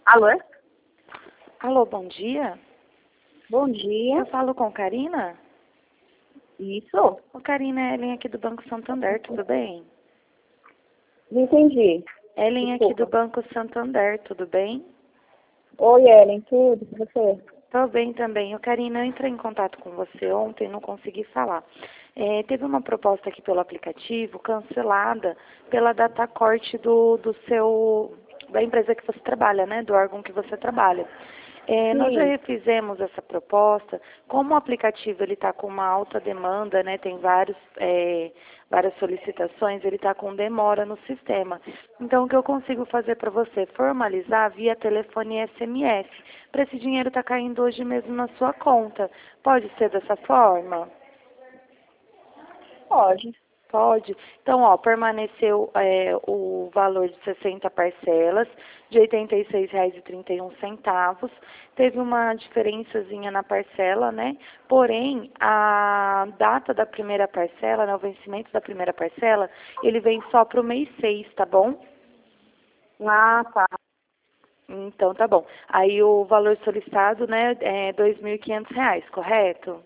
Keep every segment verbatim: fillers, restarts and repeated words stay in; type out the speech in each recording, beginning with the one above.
Alô? Alô, bom dia. Bom Eu dia. falo com Karina? Isso? Ô, Karina, é Ellen aqui do Banco Santander, tudo bem? Não entendi. Ellen aqui do Desculpa. Banco Santander, tudo bem? Oi, Ellen, tudo? E você? Tô bem também. Ô, Karina, eu entrei em contato com você ontem, não consegui falar. É, teve uma proposta aqui pelo aplicativo cancelada pela data corte do, do seu, da empresa que você trabalha, né? Do órgão que você trabalha. É, nós já Sim. refizemos essa proposta. Como o aplicativo ele está com uma alta demanda, né? Tem vários, é, várias solicitações, ele está com demora no sistema. Então, o que eu consigo fazer para você? Formalizar via telefone e S M S, para esse dinheiro estar caindo hoje mesmo na sua conta. Pode ser dessa forma? Pode. Pode. Então, ó, permaneceu é, o valor de sessenta parcelas, de oitenta e seis reais e trinta e um centavos. Teve uma diferençazinha na parcela, né? Porém, a data da primeira parcela, né, o vencimento da primeira parcela, ele vem só para o mês seis, tá bom? Ah, tá. Então, tá bom. Aí o valor solicitado, né, é dois mil e quinhentos reais, correto?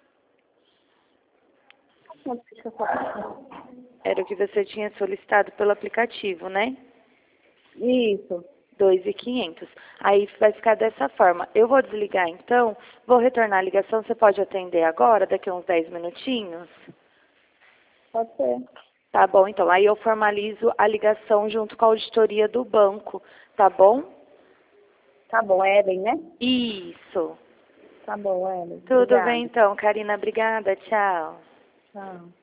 Quanto que você fala? Era o que você tinha solicitado pelo aplicativo, né? Isso. dois mil e quinhentos. Aí vai ficar dessa forma. Eu vou desligar então, vou retornar a ligação. Você pode atender agora, daqui a uns dez minutinhos? Pode ser. Tá bom, então. Aí eu formalizo a ligação junto com a auditoria do banco, tá bom? Tá bom, Ellen, né? Isso. Tá bom, Ellen. Tudo bem Obrigada. então, Karina. Obrigada. Tchau. Tchau.